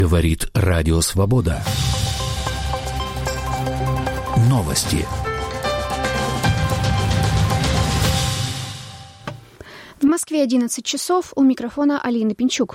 Говорит Радио Свобода. Новости. В Москве 11 часов. У микрофона Алина Пинчук.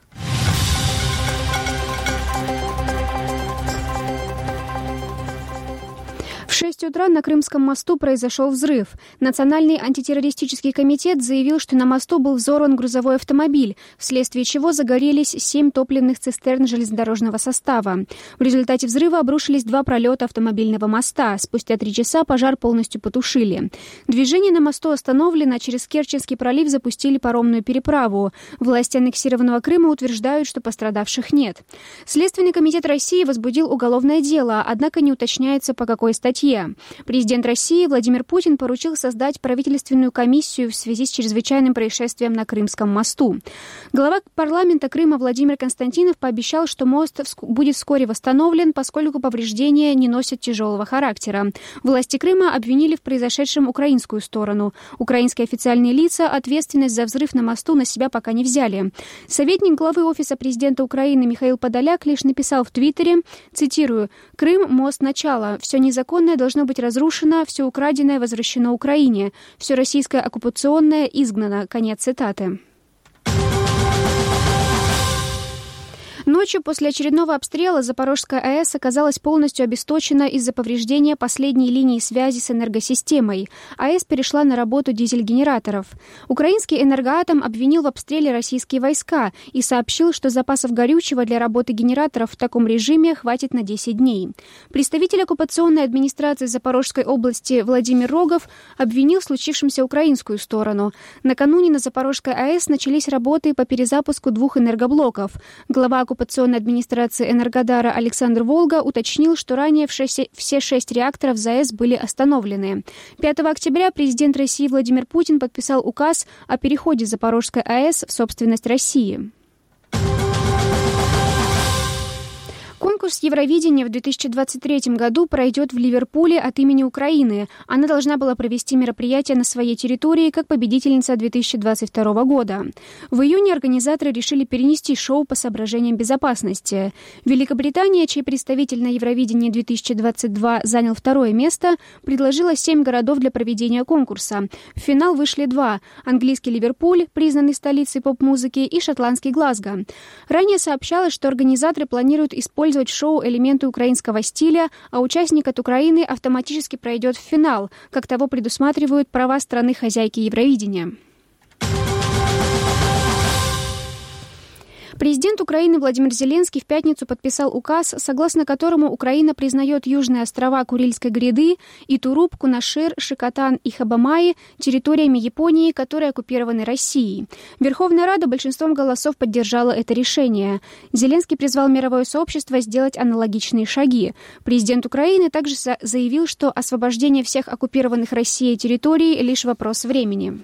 В 6 утра на Крымском мосту произошел взрыв. Национальный антитеррористический комитет заявил, что на мосту был взорван грузовой автомобиль, вследствие чего загорелись 7 топливных цистерн железнодорожного состава. В результате взрыва обрушились 2 пролета автомобильного моста. Спустя 3 часа пожар полностью потушили. Движение на мосту остановлено, через Керченский пролив запустили паромную переправу. Власти аннексированного Крыма утверждают, что пострадавших нет. Следственный комитет России возбудил уголовное дело, однако не уточняется, по какой статье. Президент России Владимир Путин поручил создать правительственную комиссию в связи с чрезвычайным происшествием на Крымском мосту. Глава парламента Крыма Владимир Константинов пообещал, что мост будет вскоре восстановлен, поскольку повреждения не носят тяжелого характера. Власти Крыма обвинили в произошедшем украинскую сторону. Украинские официальные лица ответственность за взрыв на мосту на себя пока не взяли. Советник главы Офиса президента Украины Михаил Подоляк лишь написал в Твиттере, цитирую, «Крым – мост начала. Все незаконное должно быть разрушено, все украденное возвращено Украине, все российское оккупационное изгнано». Конец цитаты. Ночью после очередного обстрела Запорожская АЭС оказалась полностью обесточена из-за повреждения последней линии связи с энергосистемой. АЭС перешла на работу дизель-генераторов. Украинский «Энергоатом» обвинил в обстреле российские войска и сообщил, что запасов горючего для работы генераторов в таком режиме хватит на 10 дней. Представитель оккупационной администрации Запорожской области Владимир Рогов обвинил в случившемся украинскую сторону. Накануне на Запорожской АЭС начались работы по перезапуску 2 энергоблоков. Глава оккупационной администрации Энергодара Александр Волга уточнил, что ранее все 6 реакторов ЗАЭС были остановлены. 5 октября президент России Владимир Путин подписал указ о переходе Запорожской АЭС в собственность России. Конкурс Евровидения в 2023 году пройдет в Ливерпуле от имени Украины. Она должна была провести мероприятие на своей территории как победительница 2022 года. В июне организаторы решили перенести шоу по соображениям безопасности. Великобритания, чей представитель на Евровидении 2022 занял 2 место, предложила 7 городов для проведения конкурса. В финал вышли 2 – английский Ливерпуль, признанный столицей поп-музыки, и шотландский Глазго. Ранее сообщалось, что организаторы планируют использовать в шоу элементы украинского стиля, а участник от Украины автоматически пройдет в финал, как того предусматривают права страны-хозяйки Евровидения. Президент Украины Владимир Зеленский в пятницу подписал указ, согласно которому Украина признает южные острова Курильской гряды и Туруп, Кунашир, Шикотан и Хабамаи территориями Японии, которые оккупированы Россией. Верховная Рада большинством голосов поддержала это решение. Зеленский призвал мировое сообщество сделать аналогичные шаги. Президент Украины также заявил, что освобождение всех оккупированных Россией территорий – лишь вопрос времени.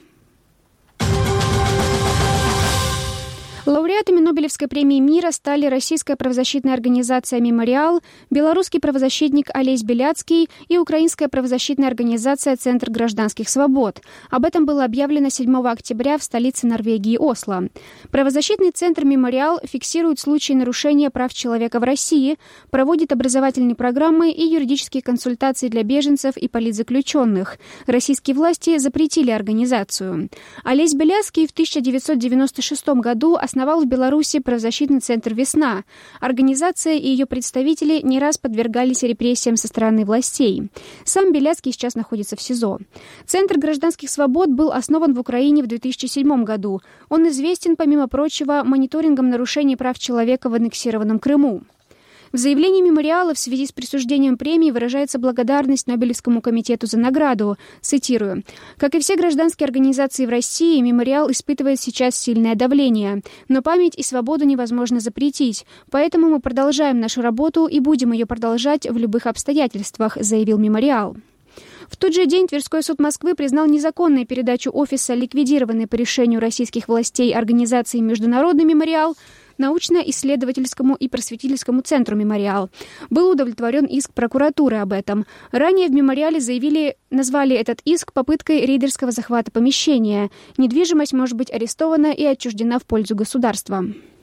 Лауреатами Нобелевской премии мира стали российская правозащитная организация «Мемориал», белорусский правозащитник Олесь Беляцкий и украинская правозащитная организация «Центр гражданских свобод». Об этом было объявлено 7 октября в столице Норвегии Осло. Правозащитный центр «Мемориал» фиксирует случаи нарушения прав человека в России, проводит образовательные программы и юридические консультации для беженцев и политзаключенных. Российские власти запретили организацию. Олесь Беляцкий в 1996 году основал в Беларуси правозащитный центр «Весна». Организация и ее представители не раз подвергались репрессиям со стороны властей. Сам Беляцкий сейчас находится в СИЗО. Центр гражданских свобод был основан в Украине в 2007 году. Он известен, помимо прочего, мониторингом нарушений прав человека в аннексированном Крыму. В заявлении «Мемориала» в связи с присуждением премии выражается благодарность Нобелевскому комитету за награду. Цитирую. «Как и все гражданские организации в России, «Мемориал» испытывает сейчас сильное давление. Но память и свободу невозможно запретить. Поэтому мы продолжаем нашу работу и будем ее продолжать в любых обстоятельствах», заявил «Мемориал». В тот же день Тверской суд Москвы признал незаконной передачу офиса, ликвидированной по решению российских властей организации «Международный мемориал», научно-исследовательскому и просветительскому центру «Мемориал». Был удовлетворен иск прокуратуры об этом. Ранее в «Мемориале» назвали этот иск попыткой рейдерского захвата помещения. Недвижимость может быть арестована и отчуждена в пользу государства.